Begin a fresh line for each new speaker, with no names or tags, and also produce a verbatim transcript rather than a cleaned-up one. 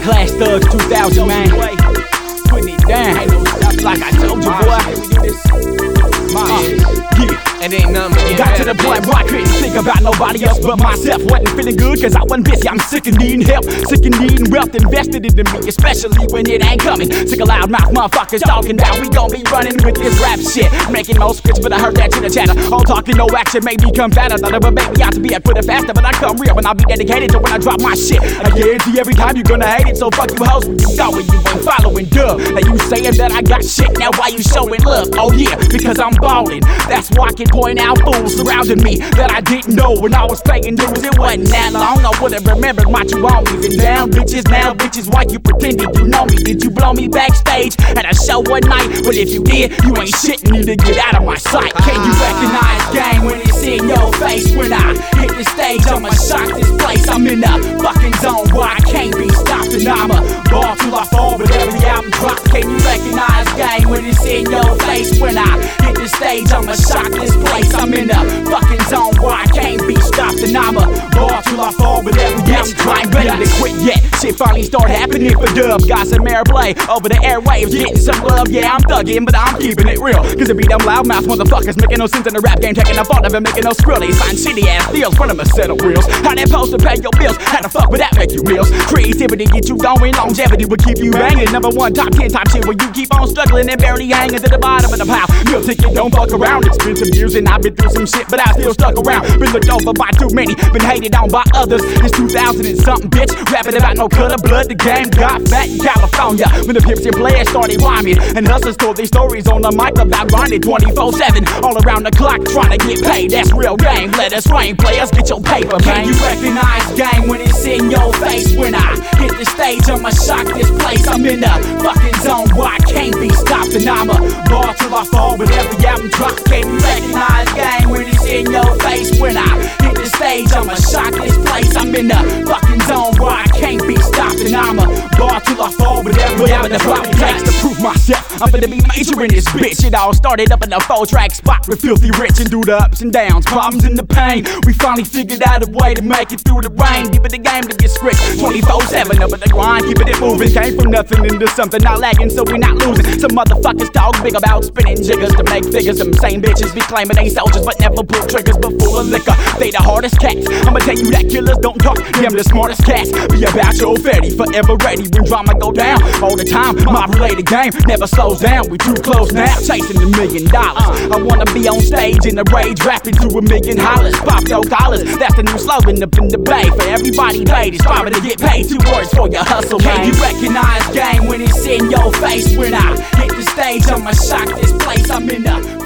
Class Thugs two thousand, man. Putting it down. Like I told you, boy. Uh, yeah.
It ain't nothing but you
got to the point where I couldn't think about nobody else but myself. Wasn't feeling good cause I wasn't busy. I'm sick of needing help, sick of needing wealth invested into me, especially when it ain't coming. Sick of loudmouth motherfuckers talking about we gon' be running with this rap shit, making no scripts, but I heard that chitter chatter. All talking, no action, made me come fatter. Thought of a baby out to be a quitter faster, but I come real when I be dedicated to when I drop my shit. I guarantee every time you're gonna hate it, so fuck you hoes when you go and you ain't following duh. Now you saying that I got shit, now why you showing love? Oh yeah, because I'm ballin'. That's why I can point out fools surrounding me that I didn't know when I was paying dues. It wasn't that long, I would've remembered my true homies. And down bitches, now bitches, why you pretending you know me? Did you blow me backstage at a show one night? Well if you did, you ain't shit, need to get out of my sight. Can you recognize game when it's in your face? When I hit the stage, I'ma shock this place. I'm in the fucking zone where I can't be stopped, and I'ma ball till I fall, but every album drop. Can you recognize game when it's in your face? When I hit the stage, I'ma shock this place. I'm in the fucking zone where I can't be stopped, and I'ma ball till I fall, but every album drop. Ain't ready to quit yet. Shit finally start happening for dubs. Got some airplay over the airwaves, getting some love. Yeah, I'm thugging, but I'm keeping it real. Cause it be them loudmouth motherfuckers making no sense in the rap game, taking a fault of it, making no skrill. They find shitty ass deals, front of a set of wheels. How they supposed to pay your bills? How the fuck would that make you meals? Creativity get you going, longevity will keep you banging. Number one, top ten type shit where you keep on struggling and barely hanging to the bottom of the pile. Meal ticket, don't fuck around. It's been some years and I've been through some shit, but I still stuck around. Been looked over by too many, been hated on by others. It's two thousand and something, bitch. Rapping about no cut of blood. The game got fat in California when the pimps and players started rhyming, and hustlers told their stories on the mic about grinding twenty-four seven, all around the clock trying to get paid. That's real game. Let us rain, players, get your paper, man. Can you recognize game when it's in your face? When I hit the stage, I'ma shock this place. I'm in the fucking zone where I can't be stopped, and I'ma ball till I fall, but every album drop. Can you recognize game when it's in your face? When I hit the stage, I'ma shock this place. I'm in the fucking zone where I can't be stopped, and I'ma ball till I fall, but every album drop. Tracks to prove myself, I'm finna be major in this bitch. It all started up in a four track spot with Filthy Rich, and through the ups and downs, problems and the pain, we finally figured out a way to make it through the rain. Deep in the game to get strict, twenty-four seven up in the grind, keeping it moving. Came from nothing into something, not lagging, so we not losing. Some motherfuckers talk big about spinning jiggers to make figures. Some same bitches be claiming they soldiers but never pull triggers, but full of liquor. They the hardest cats, I'ma tell you that killers don't talk, them the smartest cats. Be about your fatty, forever ready when drama go down. All the time, my related game never slows down. We too close now, chasing the million dollars. I wanna be on stage in the rage, rapping to a million hollers. Pop your collars, that's the new slogan up in the bay. For everybody paid, it's probably to get paid. Two words for your hustle, man. Can you recognize game when it's in your face? When I hit the stage, I'ma shock this place. I'm in the